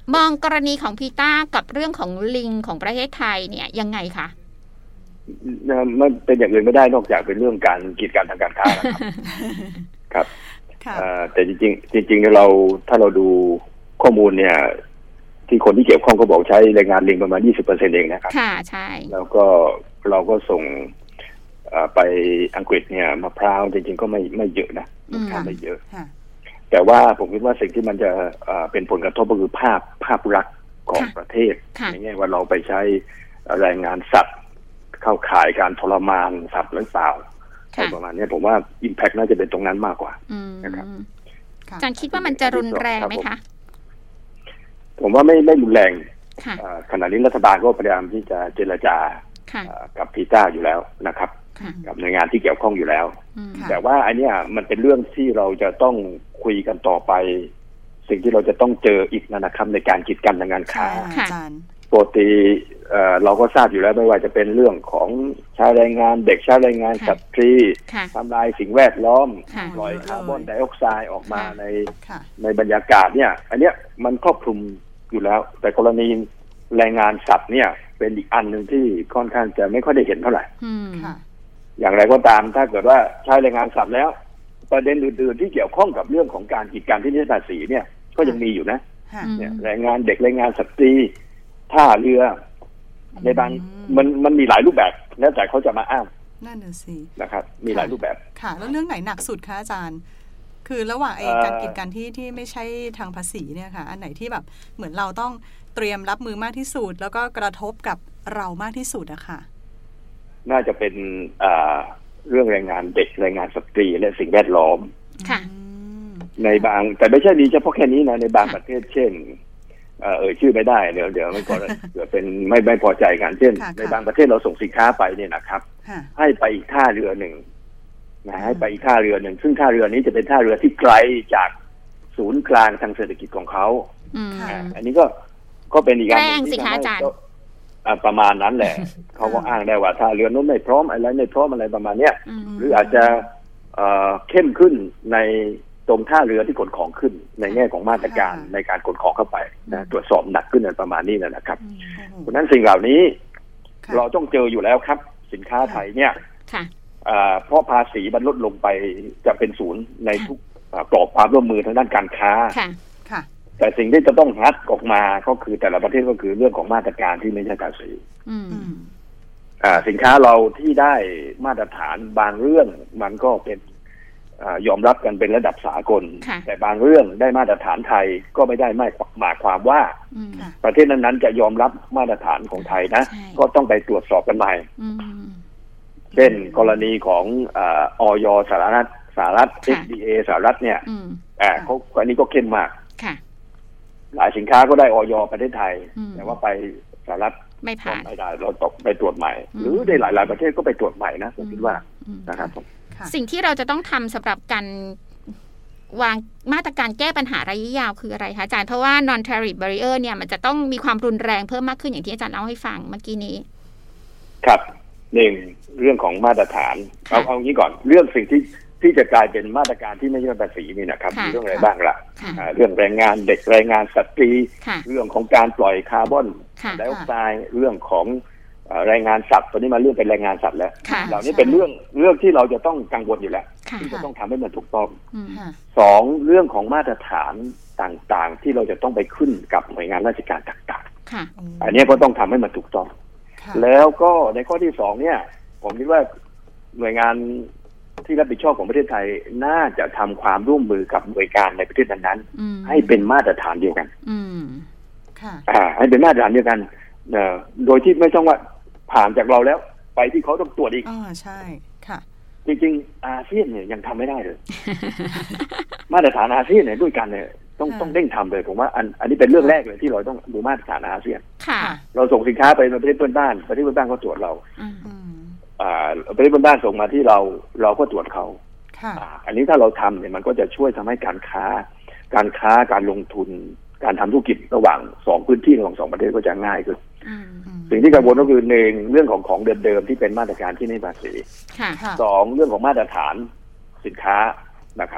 มองกรณีของพีต้ากับเรื่องของลิงของประเทศไทยเนี่ยยังไงคะมันเป็นอย่างอื่นไม่ได้นอกจากเป็นเรื่องการกีดกันทางการค้าครับแต่จริงเราถ้าเราดูข้อมูลเนี่ยที่คนที่เกี่ยวข้องก็บอกใช้แรงงานลิงประมาณ 20% เองนะครับค่ะใช่แล้วก็เราก็ส่งไปอังกฤษเนี่ยมะพร้าวจริงๆก็ไม่เยอะนะไม่เยอะแต่ว่าผมคิดว่าสิ่งที่มันจะเป็นผลกระทบก็คือภาพลักษณ์ของประเทศในแง่ว่าเราไปใช้แรงงานสัตว์เข้าข่ายการทรมานสัตว์หรือเปล่าประมาณนี้ผมว่า impact น่าจะเป็นตรงนั้นมากกว่านะครับอาจารย์คิดว่ามันจะรุนแรงไหมคะผมว่าไม่รุนแรงขณะนี้รัฐบาลก็พยายามที่จะเจรจากับพีต้าอยู่แล้วนะครับกับหน่วยงานที่เกี่ยวข้องอยู่แล้วแต่ว่าอันนี้มันเป็นเรื่องที่เราจะต้องคุยกันต่อไปสิ่งที่เราจะต้องเจออีกนะครับในการกีดกันทางการค้าปกติเราก็ทราบอยู่แล้วไม่ว่าจะเป็นเรื่องของใช้แรงงานเด็กใช้แรงงานสตรีทำลายสิ่งแวดล้อมปล่อยคาร์บอนไดออกไซด์ออกมาในบรรยากาศเนี่ยอันเนี้ยมันครอบคลุมอยู่แล้วแต่กรณีแรงงานสัตว์เนี่ยเป็นอีกอันหนึ่งที่ค่อนข้างจะไม่ค่อยได้เห็นเท่าไหร่อย่างไรก็ตามถ้าเกิดว่าใช้แรงงานสัตว์แล้วประเด็นอื่นๆที่เกี่ยวข้องกับเรื่องของการกีดกันที่นิติภาษีเนี่ยก็ยังมีอยู่นะเนี่ยแรงงานเด็กแรงงานสตรีท่าเรือในบางมันมีหลายรูปแบบแล้วแต่เขาจะมาอ้างนั่นน่ะสินะครับมีหลายรูปแบบค่ะแล้วเรื่องไหนหนักสุดคะอาจารย์คือระหว่างการกีดกันที่ไม่ใช่ทางภาษีเนี่ยค่ะอันไหนที่แบบเหมือนเราต้องเตรียมรับมือมากที่สุดแล้วก็กระทบกับเรามากที่สุดอะค่ะน่าจะเป็นเรื่องแรงงานเด็กแรงงานสตรีและสิ่งแวดล้อมค่ะในบางแต่ไม่ใช่มีเฉพาะแค่นี้นะในบางประเทศเช่นชื่อไม่ได้เดี๋ยวไม่พอเกิดเป็นไม่พอใจกันเช่นในบางประเทศเราส่งสินค้าไปเนี่ยนะครับให้ไปอีกท่าเรือหนึ่งนะให้ไปอีกท่าเรือหนึ่งซึ่งท่าเรือนี้จะเป็นท่าเรือที่ไกลจากศูนย์กลางทางเศรษฐกิจของเขาอันนี้ก็เป็นอีกการหนึ่งที่ทำให้ประมาณนั้นแหละเขาก็อ้างได้ว่าท่าเรือนู้นไม่พร้อมอะไรไม่พร้อมอะไรประมาณเนี้ยหรืออาจจะเข้มขึ้นในตรงท่าเรือที่ขนของขึ้นในแง่ของมาตรการในการขนของเข้าไปนะตรวจสอบหนักขึ้นในประมาณนี้นะครับเพราะนั้นสิ่งเหล่านี้เราต้องเจออยู่แล้วครับสินค้าไทยเนี่ยเพราะภาษีมันลดลงไปจะเป็นศูนย์ในทุกกรอบความร่วมมือทางด้านการค้าแต่สิ่งที่จะต้องงัดออกมาก็คือแต่ละประเทศก็คือเรื่องของมาตรการที่ไม่ใช่ภาษีสินค้าเราที่ได้มาตรฐานบางเรื่องมันก็เป็นยอมรับกันเป็นระดับสากลแต่บางเรื่องได้มาตรฐานไทยก็ไม่ได้หมายความว่าประเทศนั้นๆจะยอมรับมาตรฐานของไทยนะก็ต้องไปตรวจสอบกันใหม่เช่นกรณีของอย.สหรัฐ FDA สหรัฐเนี่ยเขาอันนี้ก็เข้มมากหลายสินค้าก็ได้อย.ประเทศไทยแต่ว่าไปสหรัฐไม่ผ่านไม่ได้เราต้องไปตรวจใหม่หรือในหลายๆประเทศก็ไปตรวจใหม่นะผมคิดว่านะครับสิ่งที่เราจะต้องทำสำหรับการวางมาตรการแก้ปัญหาระยะยาวคืออะไรคะอาจารย์เพราะว่า non tariff barrier เนี่ยมันจะต้องมีความรุนแรงเพิ่มมากขึ้นอย่างที่อาจารย์เล่าให้ฟังเมื่อกี้นี้ครับหนึ่งเรื่องของมาตรฐานเอางี้ก่อนเรื่องสิ่งที่จะกลายเป็นมาตรการที่ไม่ใช่ภาษีนี่นะครับมีเรื่องอะไรบ้างล่ะเรื่องแรงงานเด็กแรงงานสตรีเรื่องของการปล่อยคาร์บอนไดออกไซด์เรื่องของแรงงานสัตว์ตอนนี้มาเรื่องเป็นแรงงานสัตว์แล้วเหล่านี้เป็นเรื่องที่เราจะต้องกังวลอยู่แล้วที่จะต้องทำให้มันถูกต้องสองเรื่องของมาตรฐานต่างๆที่เราจะต้องไปขึ้นกับหน่วยงานราชการต่างๆอันนี้ก็ต้องทำให้มันถูกต้องแล้วก็ในข้อที่สองเนี่ยผมคิดว่าหน่วยงานที่รับผิดชอบของประเทศไทยน่าจะทำความร่วมมือกับหน่วยงานในประเทศนั้นๆให้เป็นมาตรฐานเดียวกันให้เป็นมาตรฐานเดียวกันโดยที่ไม่ต้องว่าผ่านจากเราแล้วไปที่เขาต้องตรวจอีกใช่ค่ะจริงๆอาเซียนเนี่ยยังทำไม่ได้เลย มาตรฐานอาเซียนเนี่ยด้วยกันเนี่ยต้องเร่งทำเลยผมว่าอันนี้เป็นเรื่องแรกเลยที่เราต้องดูมาตรฐานอาเซียนเราส่งสินค้าไปประเทศเพื่อนบ้านประเทศเพื่อนบ้านก็ตรวจเราประเทศเพื่อนบ้านส่งมาที่เราก็ตรวจเขาอันนี้ถ้าเราทำเนี่ยมันก็จะช่วยทำให้การค้าการลงทุนการทำธุรกิจระหว่างสองพื้นที่ระหว่างสองประเทศก็จะง่ายขึ้นสิ่งที่กังวลก็คือหนึ่งเรื่องของเดิมๆที่เป็นมาตรการที่ไม่ภาษีสองเรื่องของมาตรฐานสินค้านะครับ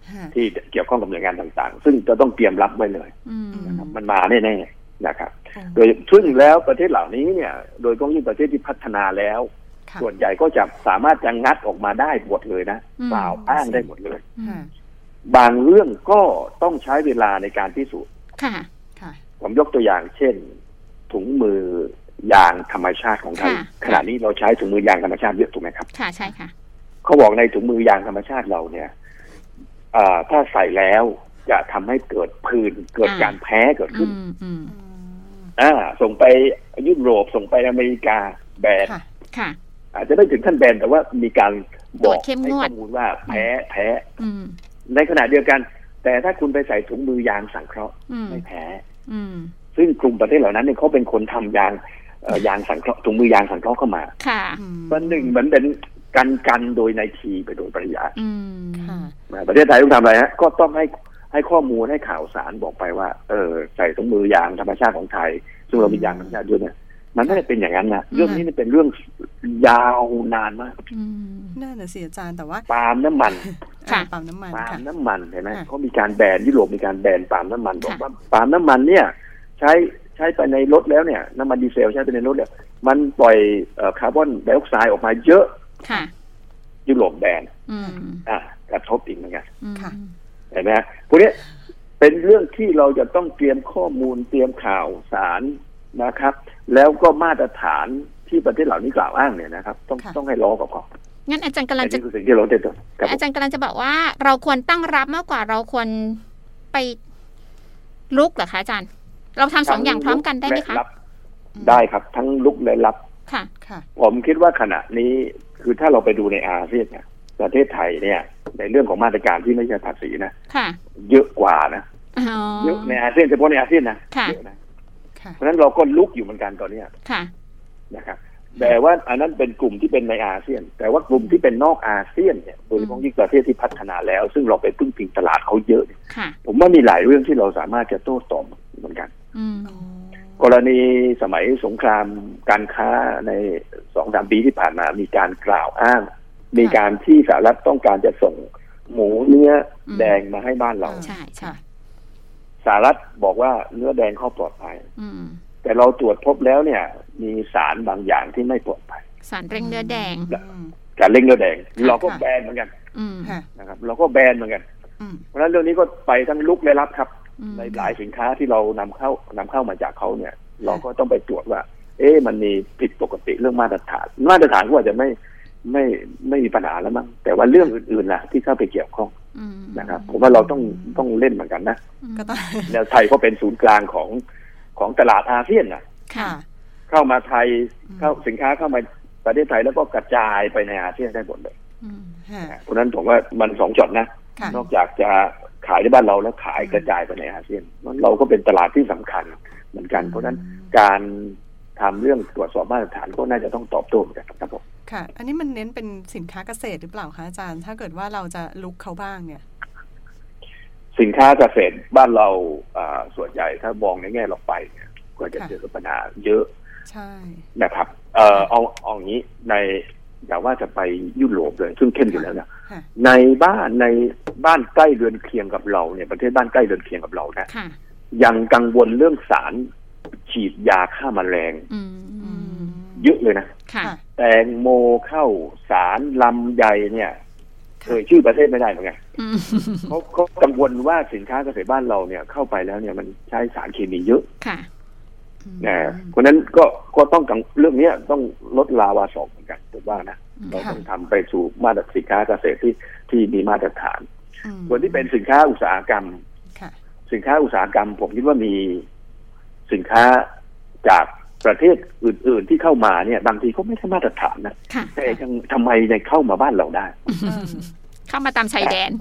ที่เกี่ยวข้องกับหน่วยงานต่างๆซึ่งจะต้องเตรียมรับไว้เลยนะครับมันมาแน่ๆนะครับโดยซึ่งแล้วประเทศเหล่านี้เนี่ยโดยเฉพาะยิ่งประเทศที่พัฒนาแล้วส่วนใหญ่ก็จะสามารถจะงัดออกมาได้หมดเลยนะกล่าวอ้างได้หมดเลยบางเรื่องก็ต้องใช้เวลาในการพิสูจน์ผมยกตัวอย่างเช่นถุงมือยางธรรมชาติของไทยขณะนี้เราใช้ถุงมือยางธรรมชาติเยอะถูกไหมครับค่ะใช่ค่ะเขาบอกในถุงมือยางธรรมชาติเราเนี่ยถ้าใส่แล้วจะทำให้เกิดผื่นเกิดการแพ้เกิดขึ้นส่งไปยุโรปส่งไปอเมริกาแบนอาจจะไม่ถึงขั้นแบนแต่ว่ามีการบอกให้ข้อมูลว่าแพ้ในขณะเดียวกันแต่ถ้าคุณไปใส่ถุงมือยางสังเคราะห์ไม่แพ้ซึ่งกลุ่มประเทศเหล่านั้นเนี่ยเขาเป็นคนทำยางสังเคราะห์ถุงมือยางสังเคราะห์เข้ามาวันหนึ่งเหมือนเป็นกันโดยในทีไปโดยปริยายประเทศไทยต้องทำอะไรฮะก็ต้องให้ข้อมูลให้ข่าวสารบอกไปว่าใส่ถุงมือยางธรรมชาติของไทยซึ่งเรามียางธรรมชาติด้วยเนี่ยมันไม่ได้เป็นอย่างนั้นนะเรื่องนี้เป็นเรื่องยาวนานมากน่าจะเสียจานแต่ว่าปาล์มน้ำมันปาล์มน้ำมันเห็นไหมเขามีการแบนยุโรปมีการแบนปาล์มน้ำมันบอกว่าปาล์มน้ำมันเนี่ยใช้ไปในรถแล้วเนี่ยน้ำมันดีเซลใช้ไปในรถเนี่ยมันปล่อยคาร์บอนไดออกไซด์ออกมาเยอะยุโรปแบนกระทบอีกเหมือนกันเห็นไหมพวกนี้เป็นเรื่องที่เราจะต้องเตรียมข้อมูลเตรียมข่าวสารนะครับแล้วก็มาตรฐานที่ประเทศเหล่านี้กล่าวอ้างเนี่ยนะครับต้องให้ล้อกับเขางั้นอาจารย์กำลังจะสิ่งที่เราเด็ดอาจารย์กำลังจะบอกว่าเราควรตั้งรับมากกว่าเราควรไปลุกเหรอคะอาจารย์เราทำสองอย่างพร้อมกันได้ไหมคะได้ครับทั้งลุกและรับค่ะผมคิดว่าขณะนี้คือถ้าเราไปดูในอาเซียนเนี่ยประเทศไทยเนี่ยในเรื่องของมาตรการที่ไม่ใช่ภาษีนะเยอะกว่านะเยอะในอาเซียนเฉพาะในอาเซียนนะเยอะนะเพราะฉะนั้นเราก็ลุกอยู่เหมือนกันตอนนี้นะครับแต่ว่าอันนั้นเป็นกลุ่มที่เป็นในอาเซียนแต่ว่ากลุ่มที่เป็นนอกอาเซียนเนี่ยโดยเฉพาะยิ่งประเทศที่พัฒนาแล้วซึ่งเราไปพึ่งพิงตลาดเขาเยอะผมว่ามีหลายเรื่องที่เราสามารถจะโต้ตอบเหมือนกันกรณีสมัยสงครามการค้าใน 2-3 ปีที่ผ่านมามีการกล่าวอ้างมีการที่สหรัฐต้องการจะส่งหมูเนื้อแดงมาให้บ้านเราใช่สหรัฐบอกว่าเนื้อแดงเขาปลอดภัยแต่เราตรวจพบแล้วเนี่ยมีสารบางอย่างที่ไม่ปลอดภัยสารเร่งเนื้อแดงการเร่งเนื้อแดงเราก็แบนเหมือนกันนะครับเราก็แบนเหมือนกันเพราะฉะนั้นเรื่องนี้ก็ไปทั้งลุกและรับครับในหลายสินค้าที่เรานำเข้ามาจากเขาเนี่ยเราก็ต้องไปตรวจว่ามันมีผิดปกติเรื่องมาตรฐานก็อาจจะไม่มีปัญหาแล้วมั้งแต่ว่าเรื่องอื่นๆล่ะที่เข้าไปเกี่ยวข้องนะครับผมว่าเราต้องเล่นเหมือนกันนะแล้วไทยก็เป็นศูนย์กลางของตลาดอาเซียนนะเข้ามาไทยเข้าสินค้าเข้ามาประเทศไทยแล้วก็กระจายไปในอาเซียนได้หมดเลยเพราะนั้นผมว่ามัน2 ช็อตนะนอกจากจะขายในบ้านเราแล้วขายกระจายไปในอาเซียนเราก็เป็นตลาดที่สำคัญเหมือนกันเพราะฉะนั้นการทำเรื่องตรวจสอบมาตรฐานก็น่าจะต้องตอบโต้เหมือนกันครับผมค่ะอันนี้มันเน้นเป็นสินค้าเกษตรหรือเปล่าคะอาจารย์ถ้าเกิดว่าเราจะลุกเขาบ้างเนี่ยสินค้าเกษตรบ้านเราส่วนใหญ่ถ้ามองในแง่ลงไปเนี่ยก็จะเจอปัญหาเยอะใช่นะครับเอาอย่างนี้ในอย่าว่าจะไปยุโรปเลยซึ่งเข้มอยู่แล้วนะในบ้านใกล้เรือนเคียงกับเราเนี่ยประเทศบ้านใกล้เรือนเคียงกับเรานะยังกังวลเรื่องสารฉีดยาฆ่าแมลงเยอะเลยนะแตงโมเข้าสารลำไยเนี่ยชื่อประเทศไม่ได้เหมือนกันเขากังวลว่าสินค้าเกษตรบ้านเราเนี่ยเข้าไปแล้วเนี่ยมันใช้สารเคมีเยอะเพราะนั้นก็ต้องเรื่องนี้ต้องลดลาวา2เหมือนกันผมว่านะเราต้องทำไปสู่มาตรฐานสินค้าเกษตรที่มีมาตรฐานส่วนที่เป็นสินค้าอุตสาหกรรมผมคิดว่ามีสินค้าจากประเทศอื่นๆที่เข้ามาเนี่ยบางทีก็ไม่ใช่มาตรฐานนะแต่ทำไมในเข้ามาบ้านเราได้เข้ามาตามชายแดน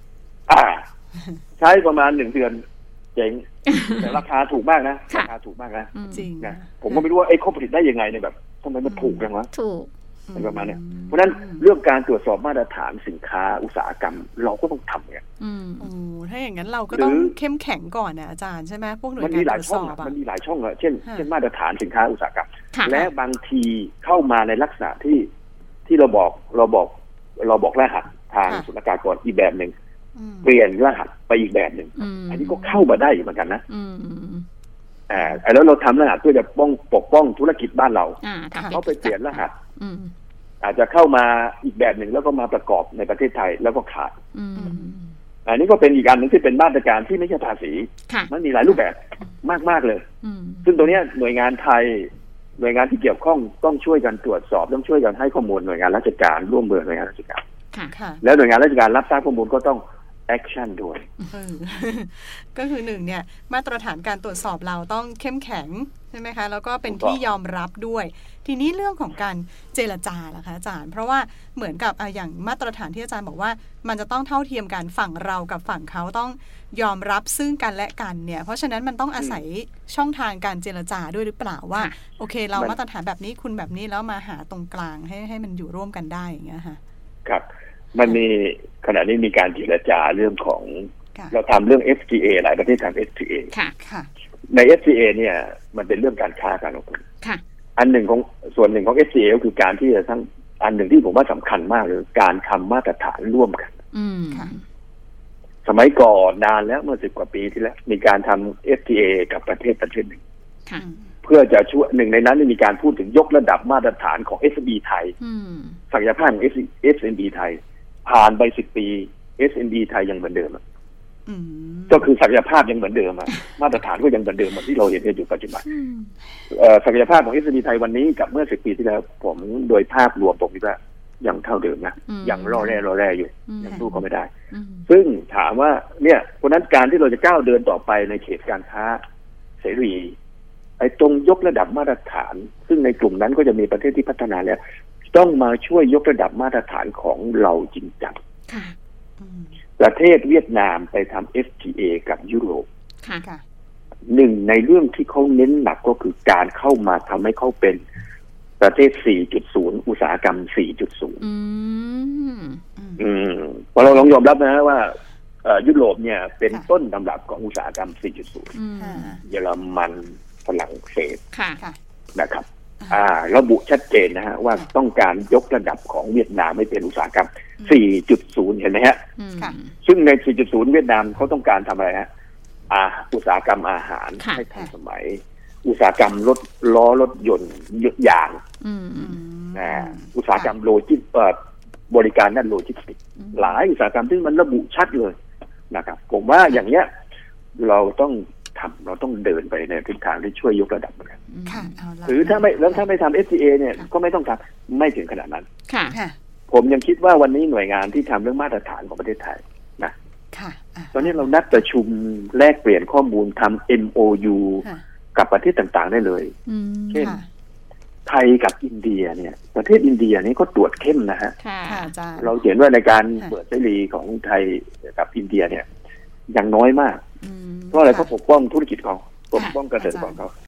ใช้ประมาณ1 เดือนเจ๊งแต่ราคาถูกมากนะราคาถูกมากนะจริงนะผมก็ไม่รู้ว่าเขาผลิตได้ยังไงเนี่ยแบบทำไมมันถูกจังวะถูกประมาณนี้เพราะฉะนั้นเรื่องการตรวจสอบมาตรฐานสินค้าอุตสาหกรรมเราก็ต้องทำเนี่ยถ้าอย่างนั้นเราก็ต้องเข้มแข็งก่อนนะอาจารย์ใช่ไหมพวกหน่วยงานตรวจสอบมันมีหลายช่องเช่นมาตรฐานสินค้าอุตสาหกรรมและบางทีเข้ามาในลักษณะที่เราบอกรหัสทางศุลกากรอีกแบบหนึ่งเปลี่ยนรหัสไปอีกแบบหนึ่งอันนี้ก็เข้ามาได้เหมือนกันนะแล้วเราทำรหัสเพื่อจะปกป้องธุรกิจบ้านเราเขาไปเปลี่ยนรหัสอาจจะเข้ามาอีกแบบหนึ่งแล้วก็มาประกอบในประเทศไทยแล้วก็ขายอันนี้ก็เป็นอีกอันหนึ่งที่เป็นมาตรการที่ไม่ใช่ภาษีมันมีหลายรูปแบบมากๆเลยซึ่งตรงนี้หน่วยงานไทยหน่วยงานที่เกี่ยวข้องต้องช่วยกันตรวจสอบต้องช่วยกันให้ข้อมูลหน่วยงานราชการร่วมมือหน่วยงานราชการแล้วหน่วยงานราชการรับทราบข้อมูลก็ต้องแอคชั่นด้วยก็คือหนึ่งเนี่ยมาตรฐานการตรวจสอบเราต้องเข้มแข็งใช่ไหมคะแล้วก็เป็นที่ยอมรับด้วยทีนี้เรื่องของการเจรจาล่ะคะอาจารย์เพราะว่าเหมือนกับอย่างมาตรฐานที่อาจารย์บอกว่ามันจะต้องเท่าเทียมกันฝั่งเรากับฝั่งเขาต้องยอมรับซึ่งกันและกันเนี่ยเพราะฉะนั้นมันต้องอาศัยช่องทางการเจรจาด้วยหรือเปล่าว่าโอเคเรามาตรฐานแบบนี้คุณแบบนี้แล้วมาหาตรงกลางให้มันอยู่ร่วมกันได้อย่างเงี้ยค่ะครับมันมีขณะนี้มีการเจรจาเรื่องของเราทำเรื่อง FTA หลายประเทศทำ FTA ใน FTA เนี่ยมันเป็นเรื่องการค้าการลงทุนอันหนึ่งของส่วนหนึ่งของ FTA ก็คือการที่จะทั้งอันหนึ่งที่ผมว่าสำคัญมากเลยการทำมาตรฐานร่วมกันสมัยก่อนนานแล้วเมื่อ10 กว่าปีที่แล้วมีการทำ FTA กับประเทศหนึ่งเพื่อจะช่วยหนึ่งในนั้นมีการพูดถึงยกระดับมาตรฐานของ SME ไทยศักยภาพของ SME ไทยผ่านไป10 ปี SME ไทยยังเหมือนเดิมก็คือศักยภาพยังเหมือนเดิมมาตรฐานก็ยังเหมือนเดิมเหมือนที่เราเห็นอยู่ปัจจุบันศักยภาพของ SME ไทยวันนี้กับเมื่อ10 ปีที่แล้วผมโดยภาพรวมผมคิดว่ายังเท่าเดิมนะยังรอแร่อยู่ยังสู้เขาไม่ได้ซึ่งถามว่าเนี่ยเพราะนั้นการที่เราจะก้าวเดินต่อไปในเขตการค้าเสรีไอ้ตรงยกระดับมาตรฐานซึ่งในกลุ่มนั้นก็จะมีประเทศที่พัฒนาแล้วต้องมาช่วยยกระดับมาตรฐานของเราจริงจังประเทศเวียดนามไปทำ FTA กับยุโรปหนึ่งในเรื่องที่เขาเน้นหนักก็คือการเข้ามาทำให้เขาเป็นประเทศ 4.0 อุตสาหกรรม 4.0 พอเราลองยอมรับนะว่ายุโรปเนี่ยเป็นต้นตำรับของอุตสาหกรรม 4.0 เยอรมันฝรั่งเศสนะครับระบุชัดเจนนะฮะว่าต้องการยกระดับของเวียดนามให้เป็นอุตสาหกรรม 4.0 เห็นไหมฮะซึ่งใน 4.0 เวียดนามเขาต้องการทำอะไรฮะอุตสาหกรรมอาหารให้ทันสมัยอุตสาหกรรมรถยนต์ยางอุตสาหกรรมโลจิสติกส์บริการด้านโลจิสติกส์หลายอุตสาหกรรมที่มันระบุชัดเลยนะครับผมว่าอย่างเนี้ยเราต้องเดินไปในทิศทางที่ช่วยยกระดับกันหรือถ้าไม่ทำ FTA เนี่ยก็ไม่ต้องทำไม่ถึงขนาดนั้นผมยังคิดว่าวันนี้หน่วยงานที่ทำเรื่องมาตรฐานของประเทศไทยนะตอนนี้เรานัดประชุมแลกเปลี่ยนข้อมูลทำ MOU กับประเทศต่างๆได้เลยเช่นไทยกับอินเดียเนี่ยประเทศอินเดียนี่ก็ตรวจเข้มนะฮะเราเห็นว่าในการเปิดเสรีของไทยกับอินเดียเนี่ยยังน้อยมากเพราะอะไรเขาปกป้องธุรกิจเขาปกป้องเกษตรกรเขา